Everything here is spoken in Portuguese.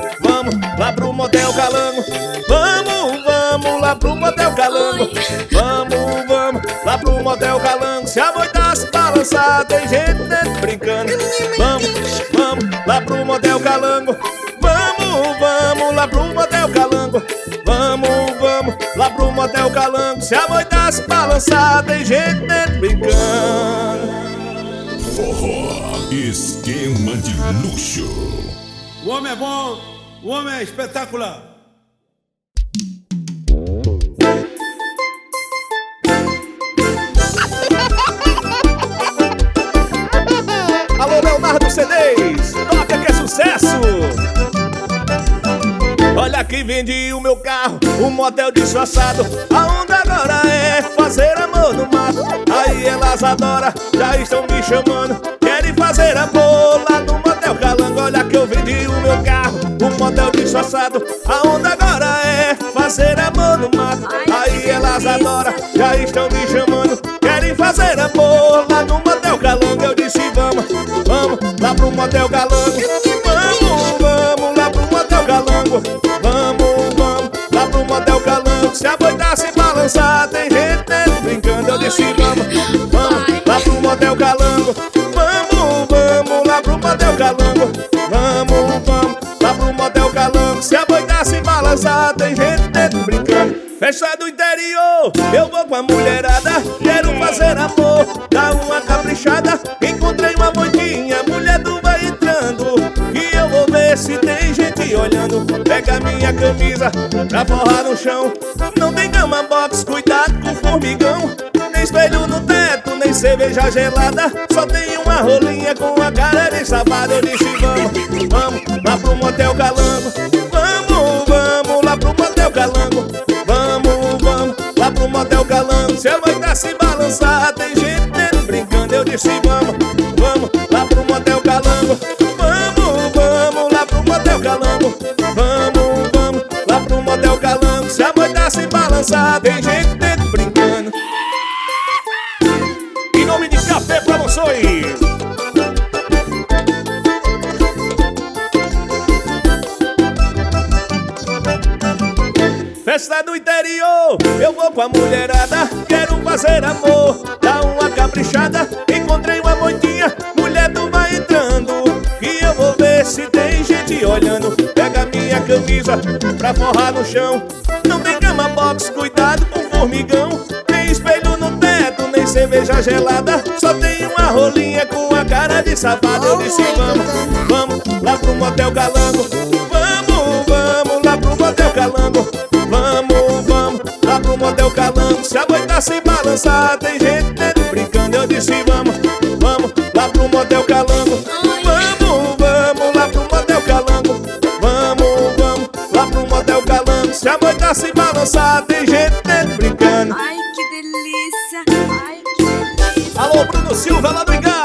vamos lá pro motel Calango. Vamos lá pro motel Calango. Vamos lá pro motel Calango. Se a moita se balançar, tem gente dentro brincando. Vamos lá pro motel Calango. Vamos lá pro motel Calango. Vamos lá pro motel Calango. Se a moita se balançar, tem gente dentro brincando. Forró, esquema de luxo. O homem é bom, o homem é espetacular. Alô, Leonardo CDs, toca que é sucesso. Olha que vendi o meu carro, um motel disfarçado. A onda agora é fazer amor no mato. Aí elas adoram, já estão me chamando. Querem fazer amor lá no motel Calango. Olha que eu vendi o meu carro, um motel disfarçado. A onda agora é fazer amor no mato. Aí elas adoram, já estão me chamando. Querem fazer amor lá no motel Calango. Eu disse vamos lá pro motel Calango. Vamos lá pro motel Calango. Vamos lá pro motel Calango. Se a moita se balançar, tem gente dentro brincando. Eu disse vamos lá pro motel Calango. Vamos lá pro motel Calango. Vamos lá pro motel Calango. Se a moita se balançar, tem gente dentro brincando. Festa do interior, eu vou com a mulherada. Quero fazer amor, dar uma caprichada. Encontrei uma moitinha, mulher do vai entrando. E eu vou ver se tem gente olhando. Pega minha camisa pra forrar no chão. Não tem cama box, cuidado com formigão. Nem espelho no teto, nem cerveja gelada. Só tem uma rolinha com a cara de safado. Eu disse vamos lá pro motel Calango. Vamos lá pro motel Calango. Vamos lá pro motel Calango. Se a moita se balançar, tem gente dentro brincando. Eu disse vamos lá pro motel Calango. Vamos lá pro motel Calango. Vamos lá pro motel Calango. Se a moita se balançar, tem gente dentro brincando. Em nome de Café Promoções. Festa do interior, eu vou com a mulherada. Quero fazer amor, dar uma caprichada. Encontrei uma moitinha, mulher do vai entrando. E eu vou ver se tem gente olhando. Pega minha camisa pra forrar no chão. Não tem cama box, cuidado com formigão. Nem espelho no teto, nem cerveja gelada. Só tem uma rolinha com a cara de safado. Eu disse vamos lá pro motel Calango. Vamos lá pro motel Calango. Vamos lá pro motel Calango. Se a moita se balançar, tem gente dentro brincando. Eu disse vamos lá pro motel Calango. Vamos lá pro motel Calango. Vamos lá pro motel Calango. Se a moita se balançar, tem gente dentro brincando. Ai, que delícia! Ai, que delícia! Alô, Bruno Silva lá do Engar.